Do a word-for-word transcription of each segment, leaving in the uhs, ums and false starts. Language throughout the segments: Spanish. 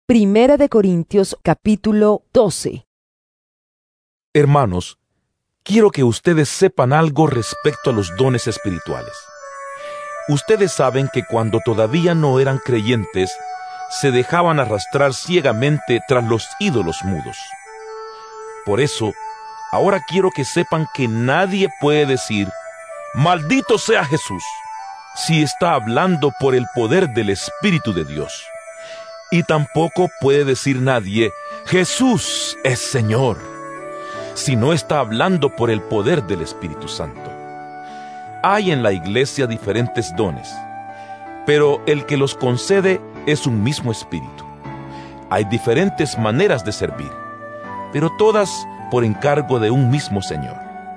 Primera de Corintios capítulo doce. Hermanos, quiero que ustedes sepan algo respecto a los dones espirituales. Ustedes saben que cuando todavía no eran creyentes, se dejaban arrastrar ciegamente tras los ídolos mudos. Por eso, ahora quiero que sepan que nadie puede decir, «Maldito sea Jesús», si está hablando por el poder del Espíritu de Dios. Y tampoco puede decir nadie, «Jesús es Señor», si no está hablando por el poder del Espíritu Santo. Hay en la iglesia diferentes dones, pero el que los concede es un mismo Espíritu. Hay diferentes maneras de servir, pero todas por encargo de un mismo Señor.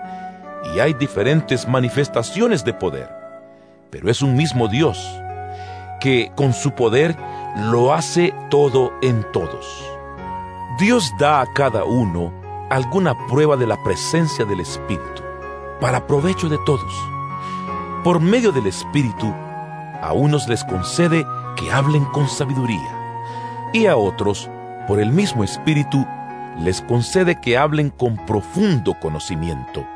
Y hay diferentes manifestaciones de poder, pero es un mismo Dios, que con su poder lo hace todo en todos. Dios da a cada uno alguna prueba de la presencia del Espíritu, para provecho de todos. Por medio del Espíritu, a unos les concede que hablen con sabiduría, y a otros, por el mismo Espíritu, les concede que hablen con profundo conocimiento.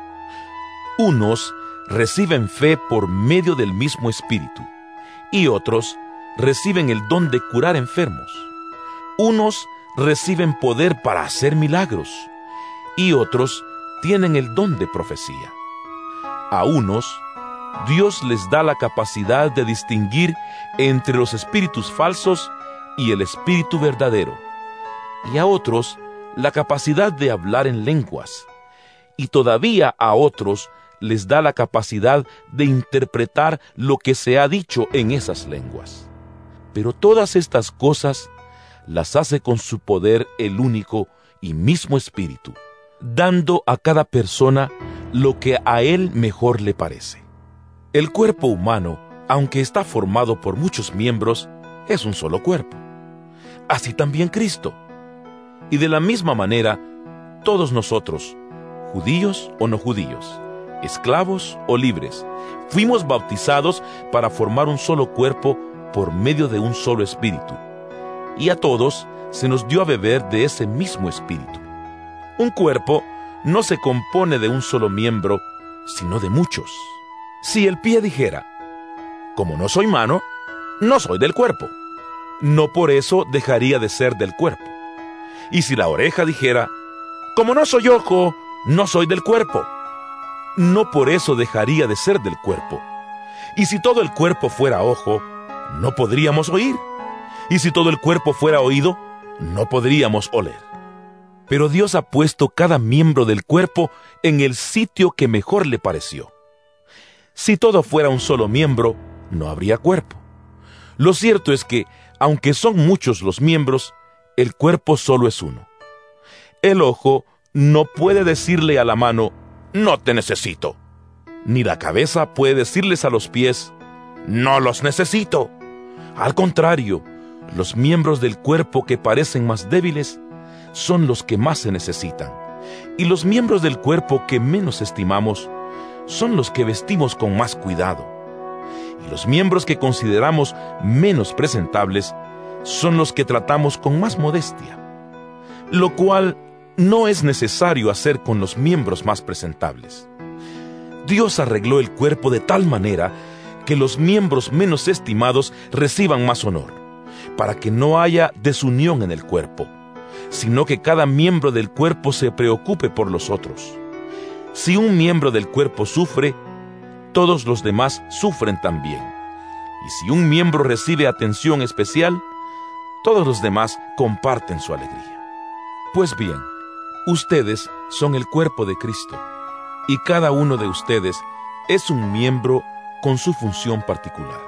Unos reciben fe por medio del mismo Espíritu, y otros reciben el don de curar enfermos. Unos reciben poder para hacer milagros, y otros tienen el don de profecía. A unos, Dios les da la capacidad de distinguir entre los espíritus falsos y el espíritu verdadero, y a otros la capacidad de hablar en lenguas, y todavía a otros les da la capacidad de interpretar lo que se ha dicho en esas lenguas. Pero todas estas cosas las hace con su poder el único y mismo Espíritu, dando a cada persona lo que a él mejor le parece. El cuerpo humano, aunque está formado por muchos miembros, es un solo cuerpo. Así también Cristo. Y de la misma manera, todos nosotros, judíos o no judíos, esclavos o libres, fuimos bautizados para formar un solo cuerpo por medio de un solo Espíritu. Y a todos se nos dio a beber de ese mismo Espíritu. Un cuerpo no se compone de un solo miembro, sino de muchos. Si el pie dijera, como no soy mano, no soy del cuerpo, no por eso dejaría de ser del cuerpo. Y si la oreja dijera, como no soy ojo, no soy del cuerpo, no por eso dejaría de ser del cuerpo. Y si todo el cuerpo fuera ojo, no podríamos oír. Y si todo el cuerpo fuera oído, no podríamos oler. Pero Dios ha puesto cada miembro del cuerpo en el sitio que mejor le pareció. Si todo fuera un solo miembro, no habría cuerpo. Lo cierto es que, aunque son muchos los miembros, el cuerpo solo es uno. El ojo no puede decirle a la mano, no te necesito. Ni la cabeza puede decirles a los pies, no los necesito. Al contrario, los miembros del cuerpo que parecen más débiles son los que más se necesitan. Y los miembros del cuerpo que menos estimamos son los que vestimos con más cuidado. Y los miembros que consideramos menos presentables son los que tratamos con más modestia. Lo cual no es necesario hacer con los miembros más presentables. Dios arregló el cuerpo de tal manera que los miembros menos estimados reciban más honor, para que no haya desunión en el cuerpo, sino que cada miembro del cuerpo se preocupe por los otros. Si un miembro del cuerpo sufre, todos los demás sufren también. Y si un miembro recibe atención especial, todos los demás comparten su alegría. Pues bien, ustedes son el cuerpo de Cristo, y cada uno de ustedes es un miembro con su función particular.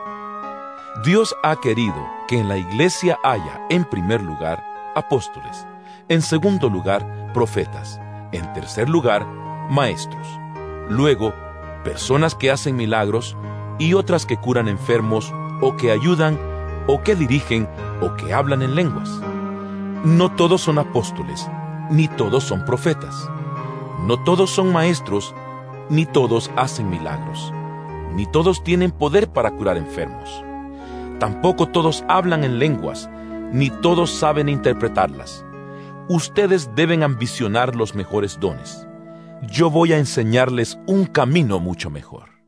Dios ha querido que en la iglesia haya, en primer lugar, apóstoles, en segundo lugar, profetas, en tercer lugar, maestros, luego, personas que hacen milagros y otras que curan enfermos, o que ayudan, o que dirigen, o que hablan en lenguas. No todos son apóstoles, ni todos son profetas. No todos son maestros, ni todos hacen milagros. Ni todos tienen poder para curar enfermos. Tampoco todos hablan en lenguas, ni todos saben interpretarlas. Ustedes deben ambicionar los mejores dones. Yo voy a enseñarles un camino mucho mejor.